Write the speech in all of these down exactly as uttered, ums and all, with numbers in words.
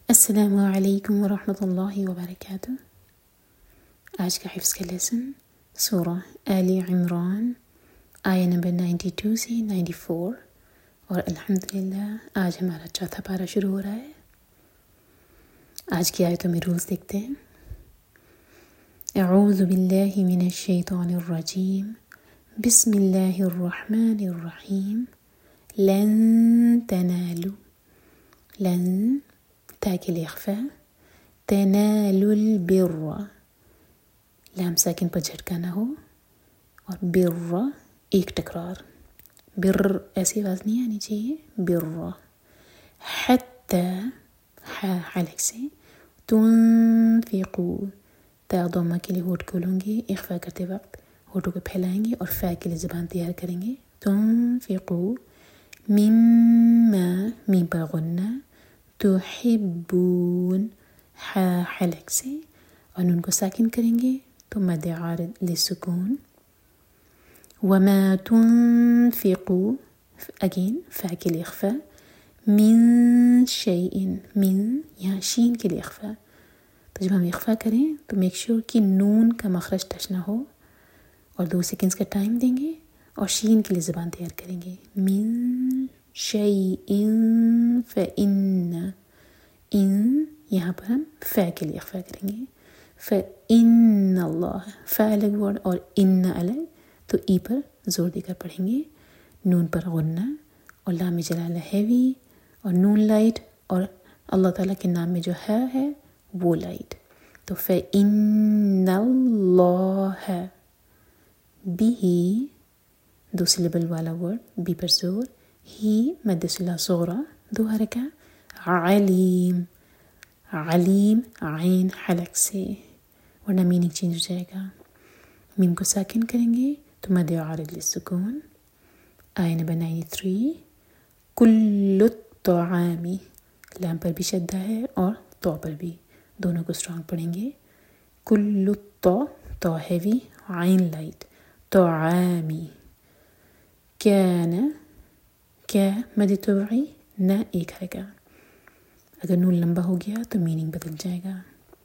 السلام علیکم ورحمۃ اللہ وبرکاتہ۔ آج کا حفظ کا لیسن سورہ آل عمران آیہ نمبر نائنٹی ٹو سے نائنٹی فور، اور الحمدللہ آج ہمارا چوتھا پارہ شروع ہو رہا ہے۔ آج کی آیتوں میں رولز دیکھتے ہیں۔ اعوذ باللہ من الشیطان الرجیم، بسم اللہ الرحمن الرحیم۔ لن تنالوا، لن تاء الإخفاء، تنالوا البر، لام ساکن پر جھٹکا نہ ہو، اور بر ایک ٹکرار، بر ایسی آواز نہیں آنی چاہیے، بر، حتی حا حلق سے، تنفقوا، تا ضمہ کے لیے ہونٹ کھولیں گے، اخفاء کرتے وقت ہونٹوں کو پھیلائیں گے اور فا کے لیے زبان تیار کریں گے، تنفقوا، مما میم پر غنہ، تحبون، حا حلق سے، اور نون کو ساکن کریں گے تو مد عارض للسکون، وما تنفقوا، اگین فا کے لیے اخفاء، من شیء، من یہاں شین کے لیے اخفاء، تو جب ہم اخفاء کریں تو میک شور کہ نون کا مخرج ٹچ نہ ہو، اور دو سیکنڈز کا ٹائم دیں گے اور شین کے لیے زبان تیار کریں گے، من شیء فإن، ان یہاں پر ہم فا کے لیے اخفاء کریں گے، فإن اللہ، فا الگ ورڈ اور ان الگ، تو ای پر زور دے کر پڑھیں گے، نون پر غنہ اور لام جلالہ ہیوی اور نون لائٹ، اور اللہ تعالیٰ کے نام میں جو ہے ہے وہ لائٹ، تو فإن اللہ بھی، دو سلیبل والا ورڈ، بی پر زور، ہی مد صلہ صغرا، دو حرکہ، علیم، علیم عین حلق سے، ورنہ میننگ چینج ہو جائے گا، میم کو ساکن کریں گے تو مد عارض للسکون۔ آیہ نمبر نائنٹی تھری، کل الطعام، لام پر بھی شدہ ہے اور تو پر بھی، دونوں کو اسٹرانگ پڑھیں گے، کل الطا، تو ہیوی، عین لائٹ، طعامی، کان، کیا مد طبعی، نہ ایک حرکہ، اگر نون لمبا ہو گیا تو میننگ بدل جائے گا،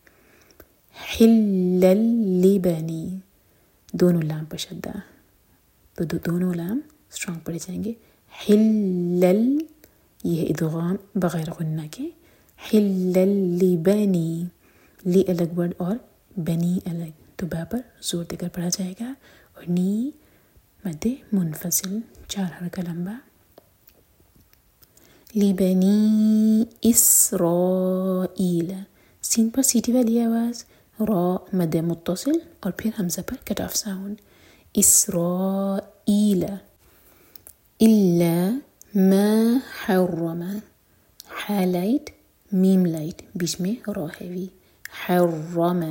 حلل لبنی، دونوں لام پر شدہ، تو دو دونوں لام اسٹرانگ پڑے جائیں گے، حلل، یہ ہے ادغام بغیر غنہ کے، حلل لبنی، لی الگ ورڈ اور بنی الگ، تو با پر زور دے کر پڑھا جائے گا، اور نی مد منفصل، چار حرکہ لمبا، لبنی اسرائیل، سین پر سیٹی والی آواز، را مد متصل اور پھر حمزہ پر کٹ آف ساؤنڈ، اسرائیل، الا ما حرم، حا لائٹ میم لائٹ، بیچ میں را ہیوی، حرم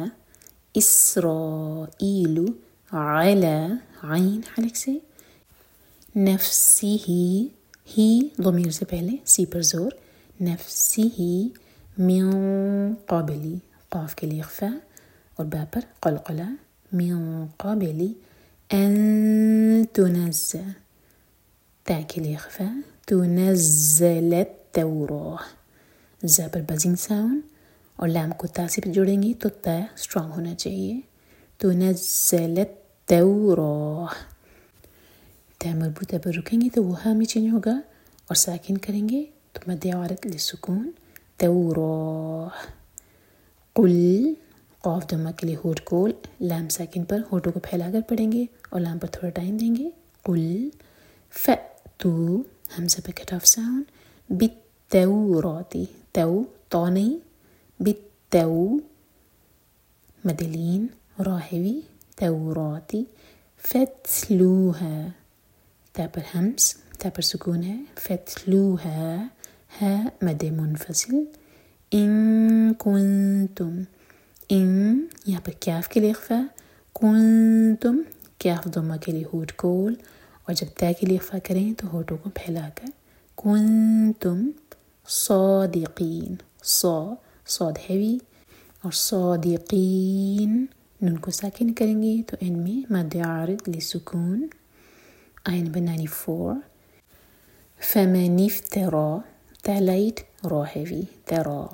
اسرائیل علی، عین حلق سے، نفسی، ہی ضمیر سے پہلے، سی پر زور، نفسی من قبل، قاف کے لیے اخفاء اور با پر قلقلہ، من قبل ان تنزل، تا کے لیے اخفاء، تنزل التوراہ، زا پر بزنگ ساؤنڈ اور لام کو تا سے جوڑیں گے تو تا اسٹرانگ ہونا چاہیے، تنزل التوراہ، تا مربوطہ پر رکیں گے تو وہ ہا میں چینج ہوگا اور ساکن کریں گے تو مد عارض للسکون، توراہ، قل، قاف ضمہ کے لیے ہونٹ کھول، لام ساکن پر ہونٹوں کو پھیلا کر پڑھیں گے اور لام پر تھوڑا ٹائم دیں گے، قل، فأتو، حمزہ پہ کٹ آف ساؤنڈ، بالتوراتی، تو تو نہیں، بالتو، مد لین، را ہیوی، توراتی، فتلوہا، تا پر ہمس، تا پر سکون ہے، فتلوہا، ہا مد منفصل، ان کنتم، ان یہاں پر کیاف کے لیے اخفاء، کنتم، کیاف ضمہ کے لیے ہونٹ کھول، اور جب تا کے لیے اخفاء کریں تو ہونٹوں کو پھیلا کر، کنتم صادقین، صا، صاد ہیوی اور صادقین، نون کو ساکن کریں گے تو ان میں مد عارض للسکون۔ آیہ نمبر نائنٹی فور، فمن افترا، تا لائٹ را ہیوی، ترا،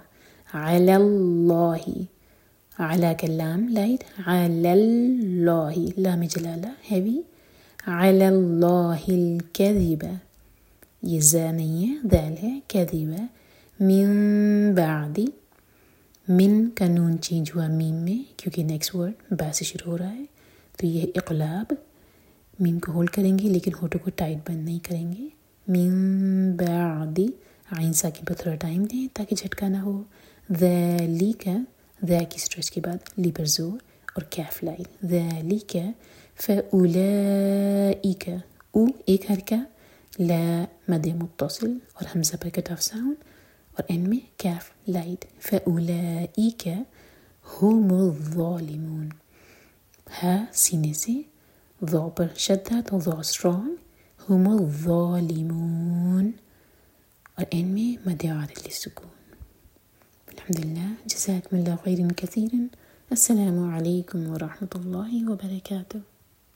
على الله على كلام لايت على الله لام جلالة heavy على الله الكذبة يزانية ذالها كذبة من بعد من کا نون چینج ہوا میم میں کیونکہ نیکسٹ ورڈ با سے شروع ہو رہا ہے تو یہ اقلاب میم کو ہولڈ کریں گے لیکن ہونٹوں کو ٹائٹ بند نہیں کریں گے. من بعد عین ساکن پر تھوڑا ٹائم دیں تاکہ جھٹکا نہ ہو. ذالک ذا کی اسٹریچ کے بعد لی پر زور اور کیف لائن. ذالک فاولئک او ایک حرکہ لا مد متصل اور حمزہ پر کٹ آف ساؤنڈ اور این میں کیف لائٹ. فاولئک هم الظالمون ہا سینے سے ضو پر شدہ تو ضو اسٹرانگ. هم الظالمون اور این میں مد عارض للسکون. الحمدللہ جزاکم اللہ خیرا کثیرا. السلام علیکم ورحمۃ اللہ وبرکاتہ.